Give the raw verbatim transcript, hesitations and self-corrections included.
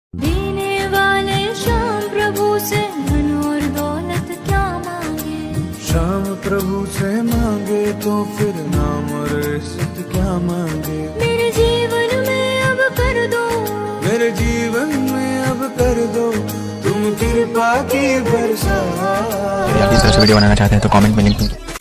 देने वाले शाम प्रभु से धन और दौलत क्या मांगे, शाम प्रभु से मांगे तो फिर नाम और इज्जत क्या मांगे। मेरे जीवन में अब कर दो, मेरे जीवन में अब कर दो तुम कृपा की बरसात। यदि आप इस तरह से वीडियो बनाना चाहते हैं तो कमेंट में लिंक